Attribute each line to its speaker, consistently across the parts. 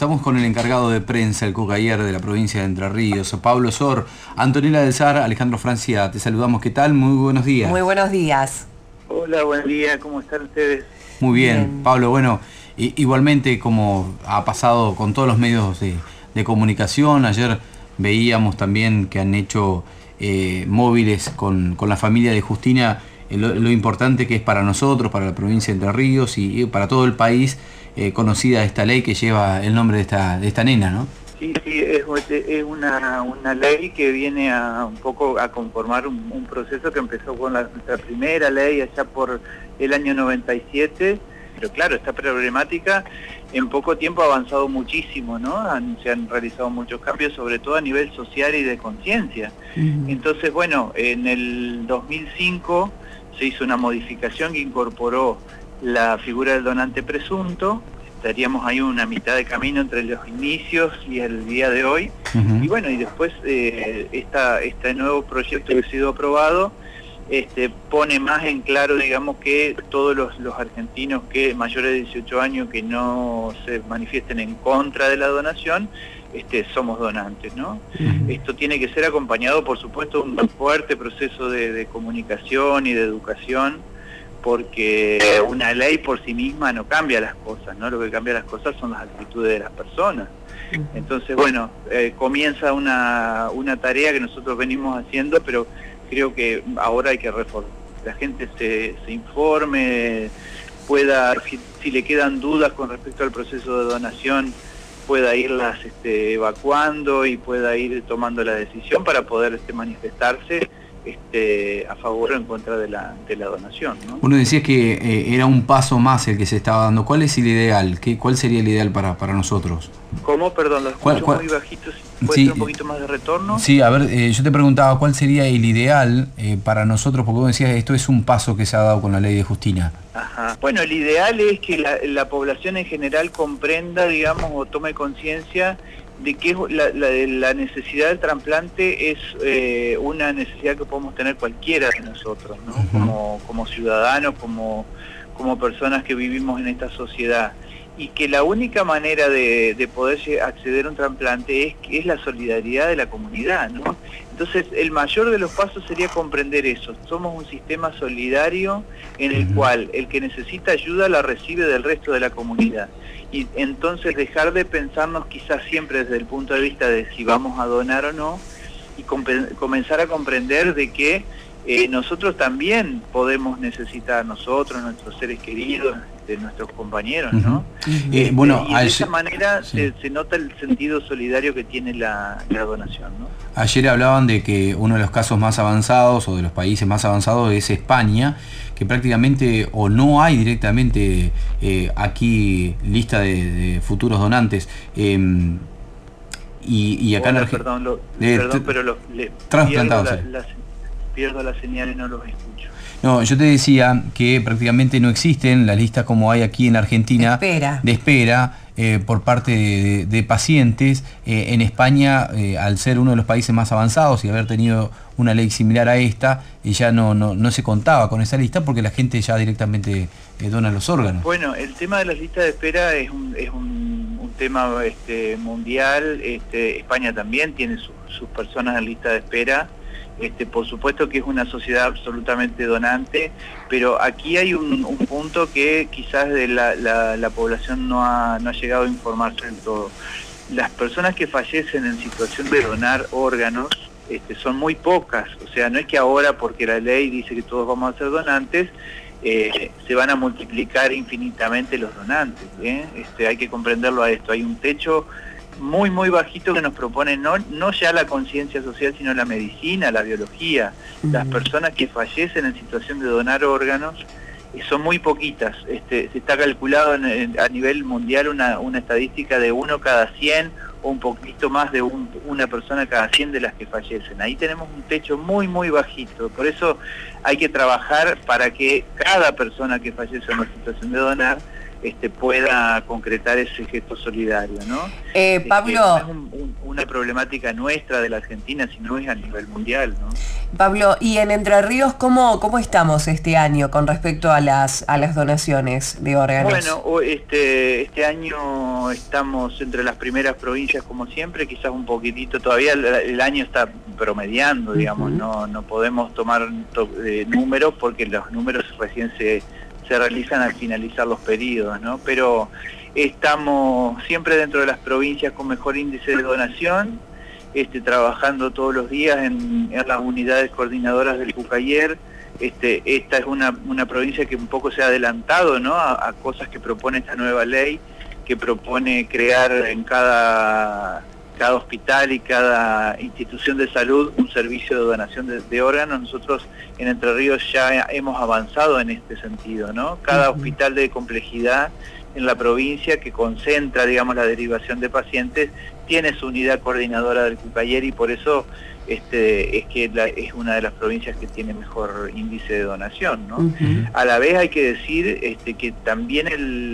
Speaker 1: estamos con el encargado de prensa, el Cocayer de la provincia de Entre Ríos, Pablo Sor, Antonella del Sar, Alejandro Francia. Te saludamos, ¿qué tal? Muy buenos días.
Speaker 2: Muy buenos días.
Speaker 3: Hola, buen día, ¿cómo están ustedes?
Speaker 1: Muy bien, Pablo. Bueno, igualmente como ha pasado con todos los medios de comunicación, ayer veíamos también que han hecho móviles con la familia de Justina, lo importante que es para nosotros, para la provincia de Entre Ríos y para todo el país, conocida esta ley que lleva el nombre de esta nena, ¿no?
Speaker 3: Sí, es una ley que viene un poco a conformar un proceso que empezó con nuestra primera ley allá por el año 97, pero claro, esta problemática en poco tiempo ha avanzado muchísimo, ¿no? Se han realizado muchos cambios, sobre todo a nivel social y de conciencia. Entonces, bueno, en el 2005 se hizo una modificación que incorporó la figura del donante presunto. Estaríamos ahí una mitad de camino entre los inicios y el día de hoy. Y bueno, y después este nuevo proyecto que ha sido aprobado pone más en claro, digamos, que todos los argentinos que mayores de 18 años que no se manifiesten en contra de la donación, somos donantes, ¿no? Esto tiene que ser acompañado, por supuesto, de un fuerte proceso de comunicación y de educación, porque una ley por sí misma no cambia las cosas, ¿no? Lo que cambia las cosas son las actitudes de las personas. Entonces, bueno, comienza una tarea que nosotros venimos haciendo, pero creo que ahora hay que reformar. La gente se informe, pueda, si le quedan dudas con respecto al proceso de donación, pueda irlas evacuando y pueda ir tomando la decisión para poder manifestarse a favor o en contra de la donación, ¿no?
Speaker 1: Bueno, decías que era un paso más el que se estaba dando. ¿Cuál es el ideal? ¿Cuál sería el ideal para nosotros?
Speaker 3: ¿Cómo? Perdón, lo escucho muy bajito. Si puede ser un poquito más de retorno.
Speaker 1: Sí, a ver, yo te preguntaba cuál sería el ideal para nosotros, porque vos decías esto es un paso que se ha dado con la ley de Justina.
Speaker 3: Ajá. Bueno, el ideal es que la población en general comprenda, digamos, o tome conciencia de que la necesidad del trasplante es una necesidad que podemos tener cualquiera de nosotros, ¿no? Como ciudadanos, como personas que vivimos en esta sociedad, y que la única manera de poder acceder a un trasplante es la solidaridad de la comunidad, ¿no? Entonces, el mayor de los pasos sería comprender eso. Somos un sistema solidario en el cual el que necesita ayuda la recibe del resto de la comunidad. Y entonces dejar de pensarnos quizás siempre desde el punto de vista de si vamos a donar o no, y comenzar a comprender de que nosotros también podemos necesitar, nosotros, nuestros seres queridos, de nuestros compañeros, ¿no?
Speaker 1: Bueno,
Speaker 3: y de esa manera se nota el sentido solidario que tiene la donación, ¿no?
Speaker 1: Ayer hablaban de que uno de los casos más avanzados o de los países más avanzados es España, que prácticamente o no hay directamente aquí lista de futuros donantes. Y acá en Argentina...
Speaker 3: Perdón, pero
Speaker 1: trasplantados.
Speaker 3: Pierdo la señal y no los escucho.
Speaker 1: No, yo te decía que prácticamente no existen las listas como hay aquí en Argentina de espera por parte de pacientes. En España, al ser uno de los países más avanzados y haber tenido una ley similar a esta, ya no se contaba con esa lista porque la gente ya directamente dona los órganos.
Speaker 3: Bueno, el tema de las listas de espera es un tema mundial. España también tiene sus personas en lista de espera. Por supuesto que es una sociedad absolutamente donante, pero aquí hay un punto que quizás de la población no ha llegado a informarse del todo. Las personas que fallecen en situación de donar órganos son muy pocas, o sea, no es que ahora porque la ley dice que todos vamos a ser donantes, se van a multiplicar infinitamente los donantes, hay que comprenderlo a esto. Hay un techo muy bajito que nos propone no ya la conciencia social, sino la medicina, la biología. Las personas que fallecen en situación de donar órganos son muy poquitas. Se está calculado a nivel mundial una estadística de 1 cada 100 o un poquito más de una persona cada 100 de las que fallecen. Ahí tenemos un techo muy bajito. Por eso hay que trabajar para que cada persona que fallece en una situación de donar pueda concretar ese gesto solidario, ¿no?
Speaker 2: Pablo...
Speaker 3: No es una problemática nuestra de la Argentina, sino es a nivel mundial, ¿no?
Speaker 2: Pablo, y en Entre Ríos, ¿cómo estamos este año con respecto a las donaciones de órganos?
Speaker 3: Bueno, este año estamos entre las primeras provincias como siempre, quizás un poquitito, todavía el año está promediando, digamos, no podemos tomar números porque los números recién se realizan al finalizar los periodos, ¿no? Pero estamos siempre dentro de las provincias con mejor índice de donación, trabajando todos los días en las unidades coordinadoras del Cucayer. Esta es una provincia que un poco se ha adelantado, ¿no?, a cosas que propone esta nueva ley, que propone crear en cada hospital y cada institución de salud un servicio de donación de órganos. Nosotros en Entre Ríos ya hemos avanzado en este sentido, ¿no? Cada hospital de complejidad en la provincia que concentra, digamos, la derivación de pacientes, tiene su unidad coordinadora del Cucayer, y por eso es que es una de las provincias que tiene mejor índice de donación, ¿no? A la vez hay que decir que también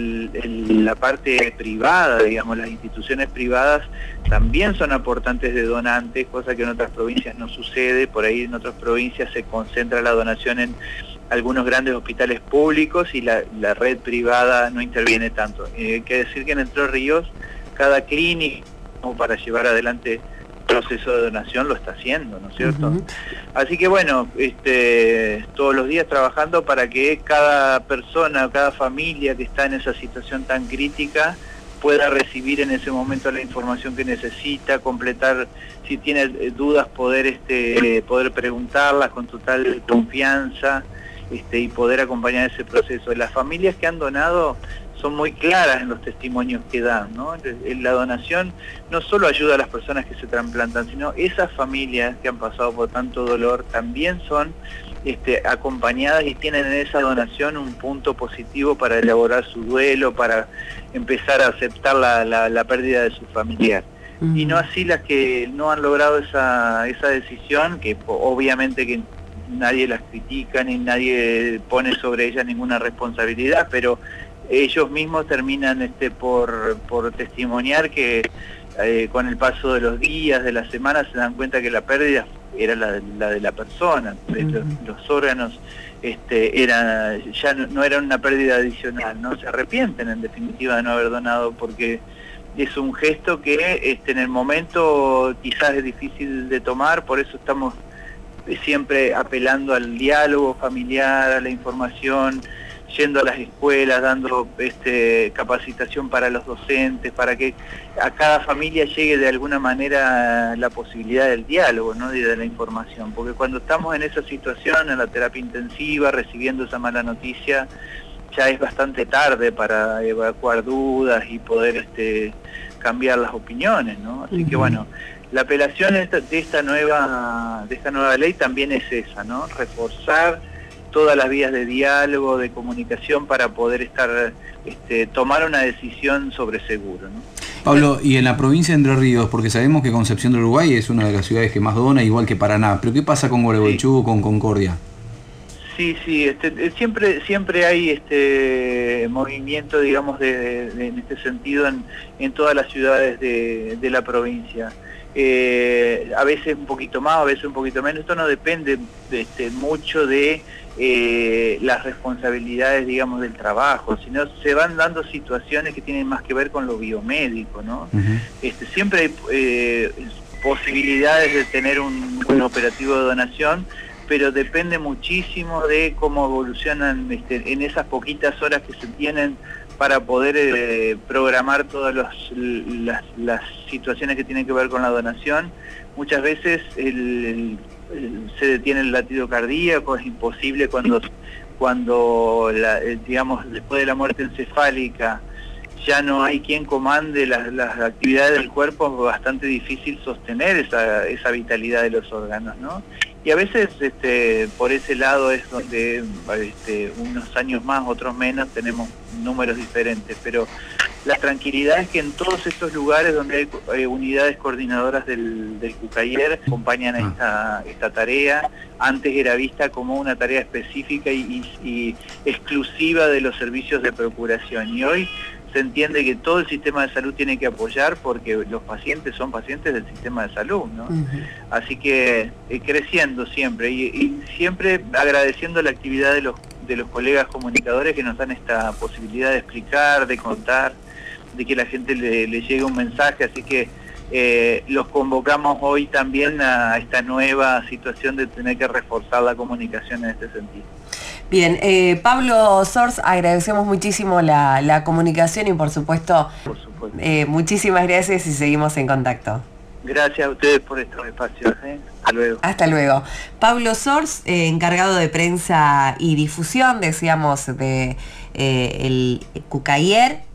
Speaker 3: la parte privada, digamos, las instituciones privadas también son aportantes de donantes, cosa que en otras provincias no sucede. Por ahí en otras provincias se concentra la donación en algunos grandes hospitales públicos y la red privada no interviene tanto. Hay que decir que en Entre Ríos cada clínica, como para llevar adelante el proceso de donación, lo está haciendo, ¿no es cierto? Así que bueno, todos los días trabajando para que cada persona, cada familia que está en esa situación tan crítica pueda recibir en ese momento la información que necesita, completar, si tiene dudas, poder preguntarlas con total confianza, y poder acompañar ese proceso. Las familias que han donado son muy claras en los testimonios que dan, ¿no? La donación no solo ayuda a las personas que se trasplantan, sino esas familias que han pasado por tanto dolor también son acompañadas y tienen en esa donación un punto positivo para elaborar su duelo, para empezar a aceptar la pérdida de su familiar. Y no así las que no han logrado esa decisión, que obviamente que nadie las critica ni nadie pone sobre ellas ninguna responsabilidad, pero ellos mismos terminan por testimoniar que con el paso de los días, de las semanas, se dan cuenta que la pérdida era la de la persona. Los órganos ya no eran una pérdida adicional, ¿no? Se arrepienten en definitiva de no haber donado, porque es un gesto que en el momento quizás es difícil de tomar. Por eso estamos siempre apelando al diálogo familiar, a la información, yendo a las escuelas, dando capacitación para los docentes, para que a cada familia llegue de alguna manera la posibilidad del diálogo, ¿no?, y de la información. Porque cuando estamos en esa situación, en la terapia intensiva, recibiendo esa mala noticia, ya es bastante tarde para evacuar dudas y poder cambiar las opiniones, ¿no? Así que bueno, la apelación de esta nueva ley también es esa, ¿no? Reforzar todas las vías de diálogo, de comunicación, para poder tomar una decisión sobre seguro, ¿no?
Speaker 1: Pablo, y en la provincia de Entre Ríos, porque sabemos que Concepción del Uruguay es una de las ciudades que más dona, igual que Paraná, pero ¿qué pasa con Gualeguaychú o con Concordia?
Speaker 3: Sí, siempre hay movimiento, digamos, en este sentido en todas las ciudades de la provincia. A veces un poquito más, a veces un poquito menos. Esto no depende mucho de las responsabilidades, digamos, del trabajo, sino se van dando situaciones que tienen más que ver con lo biomédico, ¿no? Siempre hay posibilidades de tener un operativo de donación, pero depende muchísimo de cómo evolucionan en esas poquitas horas que se tienen para poder programar todas las situaciones que tienen que ver con la donación. Muchas veces se detiene el latido cardíaco, es imposible cuando digamos, después de la muerte encefálica ya no hay quien comande las actividades del cuerpo, es bastante difícil sostener esa vitalidad de los órganos, ¿no? Y a veces por ese lado es donde unos años más, otros menos, tenemos números diferentes, pero la tranquilidad es que en todos estos lugares donde hay unidades coordinadoras del Cucayer acompañan esta tarea. Antes era vista como una tarea específica y exclusiva de los servicios de procuración, y hoy se entiende que todo el sistema de salud tiene que apoyar porque los pacientes son pacientes del sistema de salud, ¿no? Así que creciendo siempre y siempre agradeciendo la actividad de los colegas comunicadores que nos dan esta posibilidad de explicar, de contar, de que la gente le llegue un mensaje, así que los convocamos hoy también a esta nueva situación de tener que reforzar la comunicación en este sentido.
Speaker 2: Bien, Pablo Sors, agradecemos muchísimo la comunicación y por supuesto, muchísimas gracias y seguimos en contacto.
Speaker 3: Gracias a ustedes por estos espacios. Hasta luego.
Speaker 2: Hasta luego. Pablo Sors, encargado de prensa y difusión, decíamos, de el Cucayer.